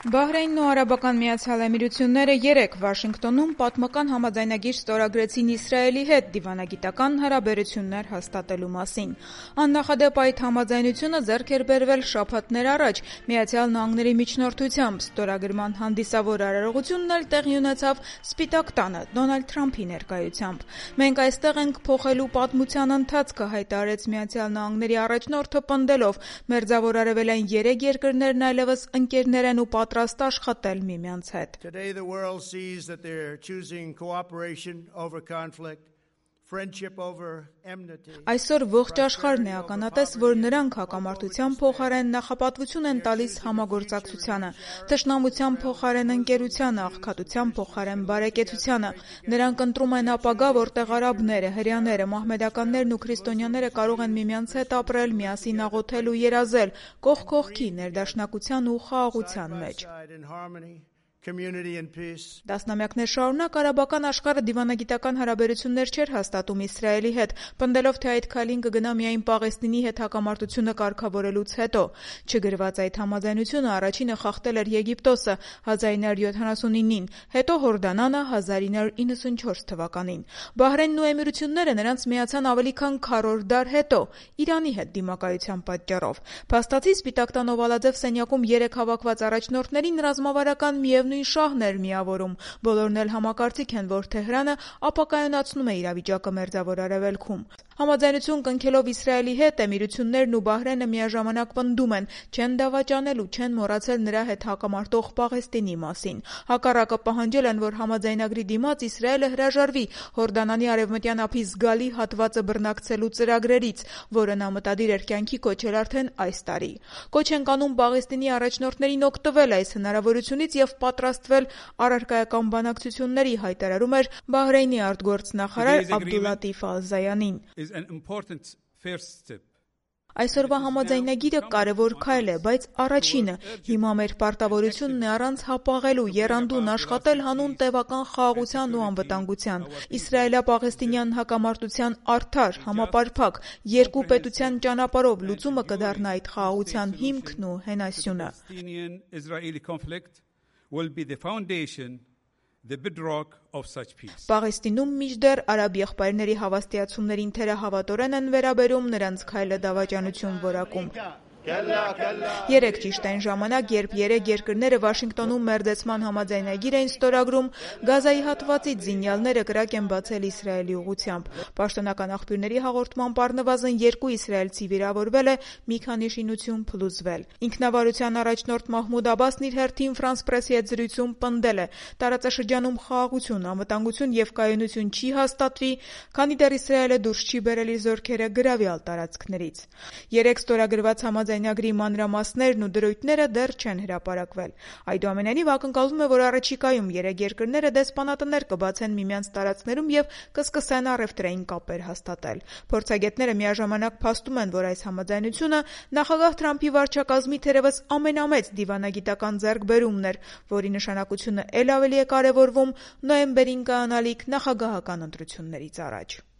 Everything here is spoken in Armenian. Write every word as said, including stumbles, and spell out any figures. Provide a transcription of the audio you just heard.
Բահրեյնն ու Արաբական Միացյալ Էմիրությունները երեկ Վաշինգտոնում պատմական համաձայնագիր ստորագրեցին Իսրայելի հետ դիվանագիտական հարաբերություններ հաստատելու մասին։ Աննախադեպ այդ համաձայնությունը ձեռք էր բերվել շաբաթներ առաջ Միացյալ Նահանգների միջնորդությամբ։ Ստորագրման հանդիսավոր արարողությունն էլ տեղի ունեցավ Սպիտակ տանը Դոնալդ Թրամփի ներկայությամբ։ «Մենք այստեղ ենք փոխելու պատմության ընթացքը», հայտարարեց Միացյալ Նահանգների առաջնորդը պնդելով. «Մերձավոր արևելային երեք երկրներն այլևս ընկերներ են ու պատրաստ աշխատել միմյանց հետ»։ Today the world sees that they're choosing cooperation over conflict, friendship over enmity. Այսօր ողջ աշխարհն է ականատես, որ նրանք հակամարտության փոխարեն նախապատվություն են տալիս համագործակցությանը, թշնամության փոխարեն ընկերությանը, աղքատության փոխարեն բարեկեցությանը։ Նրանք ընտրում են ապագա, որտեղ արաբները, հրեաները, մահմեդականներն ու քրիստոնյաները կարող են միմյանց հետ ապրել, միասին աղոթել ու երազել, կողք կողքի, ներդաշնակության ու խաղաղության մեջ։ Տասնամյակներ շարունակ արաբական աշխարհը դիվանագիտական հարաբերություններ չէր հաստատում Իսրայելի հետ, պնդելով, թե այդ քայլին կգնա միայն Պաղեստինի հետ հակամարտությունը կարգավորելուց հետո։ Չգրված այդ համաձայնությունը առաջինը խախտել էր Եգիպտոսը հազար ինը հարյուր յոթանասունինին, հետո Հորդանանը հազար ինը հարյուր իննսունչորս թվականին։ Բահրեյնն ու Էմիրությունները նրանց միացան ավելի քան քառորդ դար հետո Իրանի հետ դիմակայության պատճառով։ Փաստացի Սպիտակ տան օվալաձև սենյակում երեք հավաքված առաջնորդներին ռազմավարական միևնույն շահն էր միավորում։ Բոլորն էլ համակարծիք են, որ Թեհրանը ապակայունացնում է իրավիճակը Մերձավոր Արևելքում։ Համաձայնություն կնքելով Իսրայելի հետ Էմիրություններն ու Բահրեյնը միաժամանակ պնդում են, չեն դավաճանել ու չեն մոռացել նրա հետ հակամարտող Պաղեստինի մասին։ Հակառակը պահանջել են, որ համաձայնագրի դիմաց Իսրայելը հրաժարվի Հորդանանի արևմտյան ափի զգալի հատվածը բռնակցելու ծրագրերից, որը նա մտադիր էր կյանքի կոչել արդեն այս տարի։ Կոչ են կանում Պաղեստինի առաջնորդներին օգտվել այս հնարավորությունից եւ պատրաստվել առարկայական բանակցությունների, հայտարարում էր Բահրեյնի արտգործնախարար Աբդուլլատիֆ Ալ-Զայանին։ Այսօրվա համաձայնագիրը կարևոր քայլ է, բայց առաջինը։ Հիմա մեր պարտավորությունն է առանց հապաղելու եռանդուն աշխատել հանուն տևական խաղաղության ու անվտանգության։ Իսրայելա-պաղեստինյան հակամարտության արդար, համապարփակ, երկու պետության ճանապարհով լուծումը կդառնա այդ խաղաղության հիմքն ու հենասյունը։ Պաղեստինում մինչդեռ արաբ եղբայրների հավաստիացումներին թերահավատորեն են վերաբերում, նրանց քայլը դավաճանություն որակում։ Երեկ ճիշտ այն ժամանակ, երբ երեք երկրները Վաշինգտոնում մերձեցման համաձայնագիր էին ստորագրում, Գազայի հատվածից զինյալները կրակ են բացել Իսրայելի ուղղությամբ։ Պաշտոնական աղբյուրների հաղորդմամբ առնվազն երկու իսրայելցի վիրավորվել է, մի քանի շինություն փլուզվել։ Ինքնավարության առաջնորդ Մահմուդ Աբասն իր հերթին Ֆրանս Պրեսի հետ զրույցում պնդել է. տարածաշրջանում խաղաղություն, անվտանգություն եւ կայունություն չի հաստատվի, քանի դեռ Իսրայելը դուրս չի բերել իր զորքերը գրավյալ տարածքներից։ Երեք ստորագրված համաձայնագրի մանրամասներն ու դրույթները դեռ չեն հրապարակվել։ Այդուամենայնիվ ակնկալվում է, որ առաջիկայում երեք երկրները դեսպանատներ կբացեն միմյանց տարածքներում եւ կսկսեն առևտրային կապեր հաստատել։ Փորձագետները միաժամանակ փաստում են, որ այս համաձայնությունը նախագահ Թրամփի վարչակազմի թերևս ամենամեծ դիվանագիտական ձեռքբերումն էր, որի նշանակությունը ել ավելի է կարևորվում նոյեմբերին կայանալիք նախագահական ընտրություններից առաջ։